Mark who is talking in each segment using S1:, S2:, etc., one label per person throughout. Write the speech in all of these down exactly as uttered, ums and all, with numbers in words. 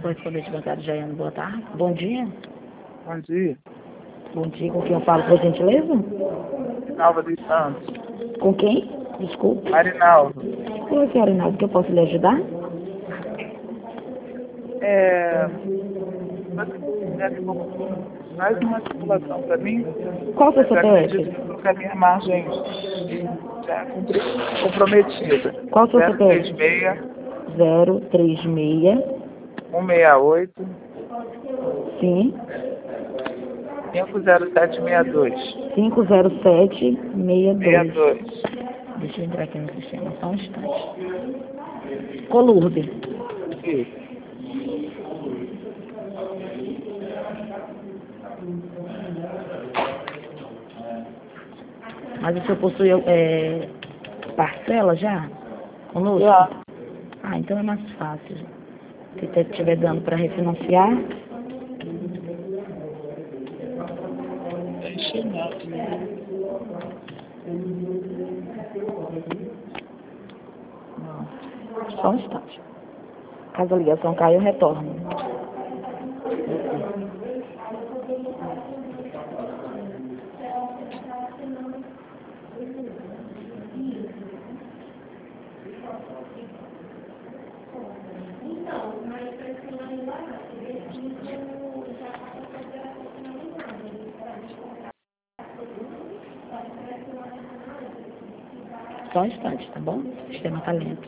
S1: Correspondente bancário Jaiane, boa tarde. Bom dia.
S2: Bom dia.
S1: Bom dia, com quem eu falo, por gentileza?
S2: Marinalva dos Santos.
S1: Com quem? Desculpe.
S2: Marinalva.
S1: Oi, senhora Inaldo, que eu posso lhe ajudar?
S2: É... Você consegue mais uma simulação para mim?
S1: Qual o seu
S2: Eu acredito
S1: C P F?
S2: que a minha margem já é cumpri- comprometida.
S1: Qual o seu
S2: zero três
S1: C P F?
S2: seis,
S1: zero três seis,
S2: um seis oito,
S1: sim,
S2: cinco zero sete seis dois.
S1: cinco zero sete seis
S2: seis
S1: dois.
S2: dois.
S1: Deixa eu entrar aqui no sistema, só um instante. Colurde.
S2: Isso.
S1: Mas o senhor possui é, parcela já? Conosco?
S2: Já.
S1: Ah, então é mais fácil. Se você estiver dando para refinanciar,
S2: Enchimento.
S1: não. Só um instante. Caso a ligação caia, eu retorno. Só um instante, tá bom? O sistema tá lento.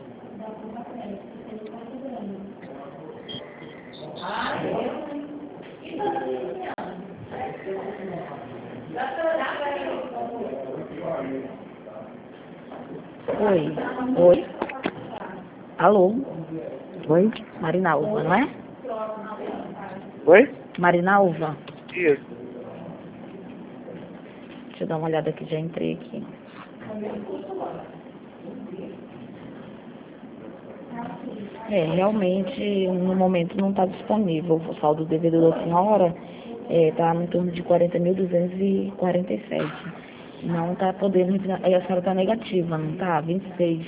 S1: Oi. Oi. Alô?
S2: Oi?
S1: Marinalva, não é?
S2: Oi?
S1: Marinalva?
S2: Isso.
S1: Deixa eu dar uma olhada aqui, já entrei aqui. É, realmente, no momento não está disponível. O saldo devido da senhora está em torno de quarenta mil duzentos e quarenta e sete. Não está podendo, aí a senhora está negativa, não está? vinte e seis.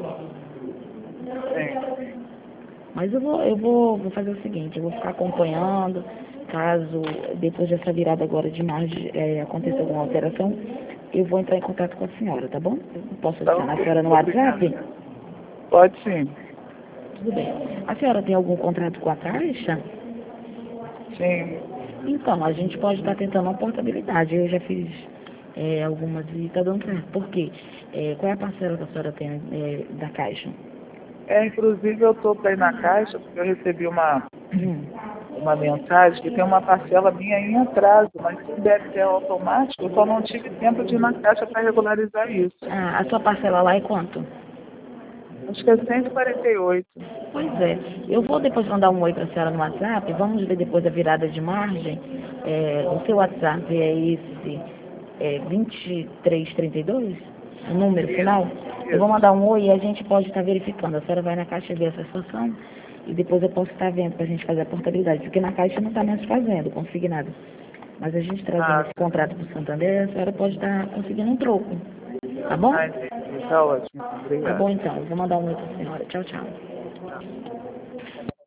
S2: Sim.
S1: Mas eu vou, eu vou, vou fazer o seguinte, eu vou ficar acompanhando, caso depois dessa virada agora de margem é, aconteça alguma alteração, eu vou entrar em contato com a senhora, tá bom? Eu posso
S2: Tá
S1: adicionar a
S2: ok.
S1: senhora no WhatsApp?
S2: Pode sim.
S1: Tudo bem. A senhora tem algum contrato com a Caixa?
S2: Sim.
S1: Então, a gente pode estar tentando uma portabilidade. Eu já fiz é, algumas e está dando certo. Por quê? É, qual é a parcela que a senhora tem é, da Caixa?
S2: É, inclusive eu estou para ir na Caixa, porque eu recebi uma,
S1: Hum.
S2: uma mensagem que tem uma parcela minha em atraso, mas se deve ser automático, eu só não tive tempo de ir na Caixa para regularizar isso.
S1: Ah, a sua parcela lá é quanto?
S2: Acho que é cento e quarenta e oito.
S1: Pois é. Eu vou depois mandar um oi para a senhora no WhatsApp. Vamos ver depois da virada de margem. É, o seu WhatsApp é esse é, vinte e três trinta e dois? O número final? Eu vou mandar um oi e a gente pode estar verificando. A senhora vai na Caixa ver essa situação e depois eu posso estar vendo para a gente fazer a portabilidade. Porque na Caixa não está mais fazendo, consignado. Mas a gente trazendo
S2: Ah,
S1: esse contrato para o Santander, a senhora pode estar conseguindo um troco. Tá bom?
S2: ah, entendi. Tá ótimo.
S1: Tá
S2: Obrigado.
S1: bom então. Eu vou mandar um oi para a senhora. Tchau, tchau.
S2: Tchau.